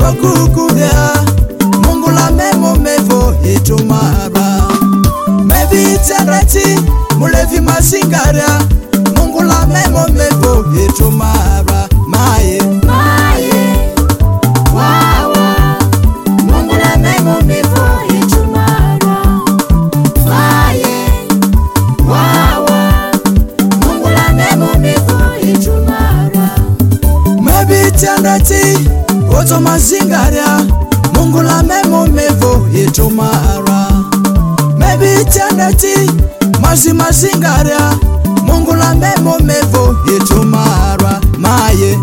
Okukuya Mungu la memo mevo itumara Mebi tenreti mulevi masingara Mungu la memo mevo itumara Maye Wawa Mungu la memo mevo itumara Maye Wawa Mungu la memo mevo itumara Mebi tenreti Oto mazingara Mungu la memo mevo itumara Mebi tenreti mazingara Mungu la memo mevo itumara Maye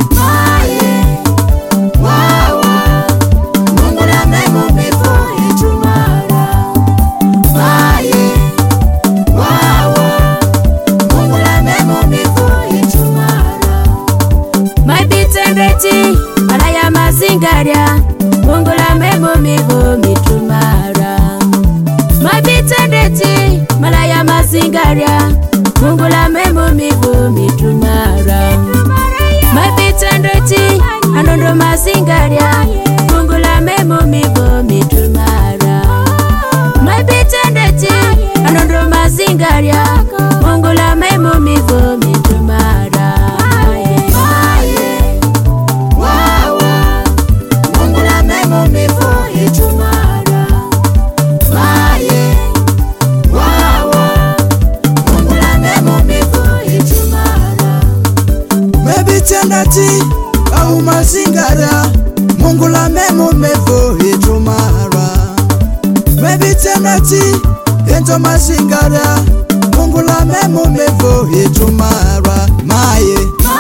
Wawa Mungu la memo mevo itumara Maye Wawa Mungu la memo mevo itumara Mebi tenreti malaya mazingaria Mungu la memo mevo mitumara Mebi tenreti malaya mazingaria Mungu la memo mevo mitumara Mebi tenreti anondo mazingaria Mungu la memo mevo mitumara Mebi tenreti anondo mazingaria Mungu la memo mevo mitumara Wawa Mungu la memo mevo itumara Maye Wawa Mungu la memo mevo itumara Mebi tenreti au mazingara Mungu la memo mevo itumara Mebi tenreti ento mazingara Mungu la memo mevo itumara Maye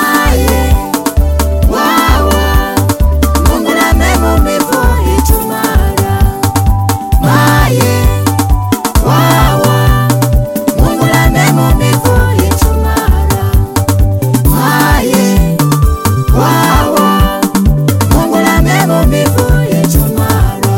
Wawa Mungu la memo mevo itumara Maye Wawa Mungu la memo mevo itumara Maye Wawa Mungu la memo mevo itumara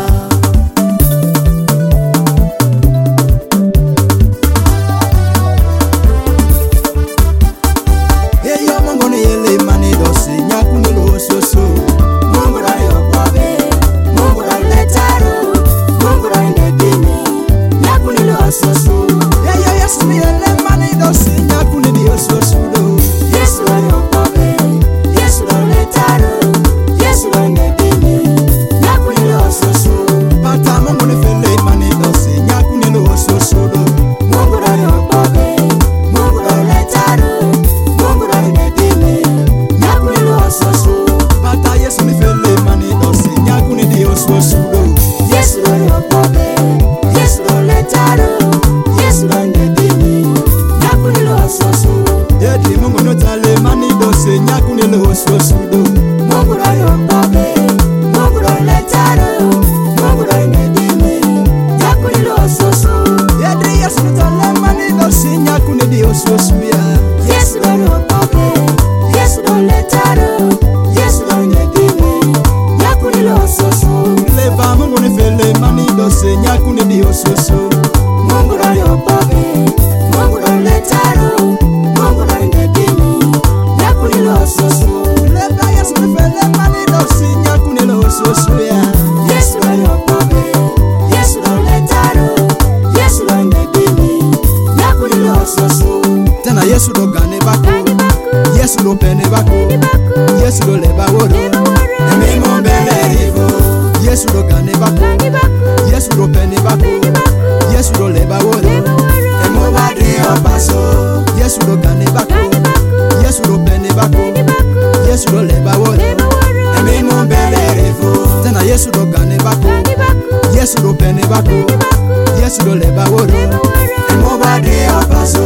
Eyo Mungu ni yele mani dosi nyakuni lo soso Mungu la yopabe Mungu la letaro Mungu la ndedini Nyakuni lo soso Eyo Yesu ni yele mani dosi nyakuni dio soso do Yesu la yopabe Yesu la letaro Yesu la ndedini Nyakuni lo soso Pata Mungu ni fele mani dosi nyakuni lo soso do Mungu la yopabe Mungu la letaro Mungu la ndedini Nyakuni lo soso Pata Yesu ni fele mani dosi nyakuni dio soso do Yesu la yopabe Yesu la letaro Yesu la ndedini Nyakuni lo soso Edi Mungu no tale mani dosi nyakuni lo soso do Mungu la yopabe Mungu la letaro Mungu la ndedini Nyakuni lo soso Edi Yesu ni tale mani dosi nyakuni dio soso ya Yesu la yopabe Yesu la letaro Yesu la ndedini Nyakuni lo soso Leva Mungu ni fele mani dosi nyakuni dio soso Mungu la yopabe Mungu la letaro Mungu la ndedini Nyakuni lo soso Leva Yesu ni fele mani dosi nyakuni lo soso ya Yesu la yopabe Yesu la letaro Yesu la ndedini Nyakuni lo soso Tena Yesu do gane bako Yesu do pene bako Yesu do leba woro Emi mo mbele rivo Yesu do gane bako Yesu do pene bako Yesu do leba woro Emo badri opaso Yesu do gane bako Yesu do pene bako Yesu do leba woro Emi mo mbele rivo Tena Yesu do gane bako Yesu do pene bako Yesu do leba woro Emo badri opaso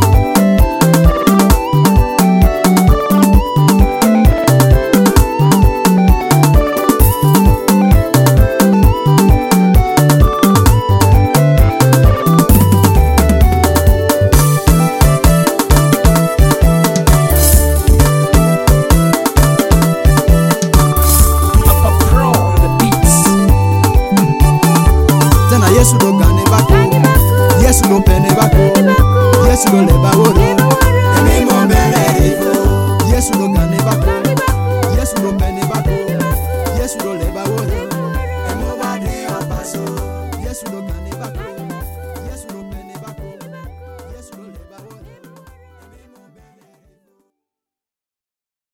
Yesu do gane bako Yesu do pene bako Yesu do leba woro Emi mo mbele rivo Yesu do gane bako Yesu do pene bako Yesu do leba woro baso